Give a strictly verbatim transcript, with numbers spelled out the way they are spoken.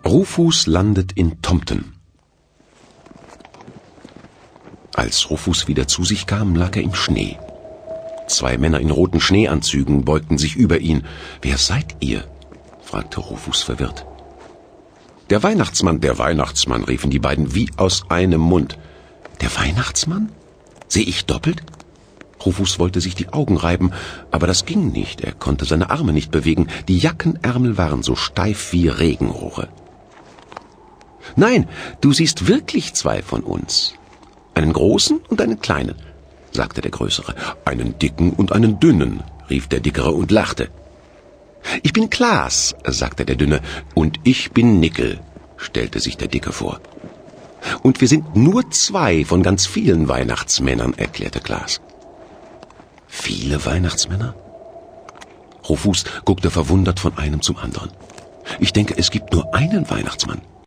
Rufus landet in Tomten. Als Rufus wieder zu sich kam, lag er im Schnee. Zwei Männer in roten Schneeanzügen beugten sich über ihn. »Wer seid ihr?« fragte Rufus verwirrt. »Der Weihnachtsmann, der Weihnachtsmann«, riefen die beiden wie aus einem Mund. »Der Weihnachtsmann? Sehe ich doppelt?« Rufus wollte sich die Augen reiben, aber das ging nicht. Er konnte seine Arme nicht bewegen. Die Jackenärmel waren so steif wie Regenrohre. »Nein, du siehst wirklich zwei von uns. Einen großen und einen kleinen«, sagte der Größere. »Einen dicken und einen dünnen«, rief der Dickere und lachte. »Ich bin Klaas«, sagte der Dünne. »Und ich bin Nickel«, stellte sich der Dicke vor. »Und wir sind nur zwei von ganz vielen Weihnachtsmännern«, erklärte Klaas. »Viele Weihnachtsmänner?« Rufus guckte verwundert von einem zum anderen. »Ich denke, es gibt nur einen Weihnachtsmann.«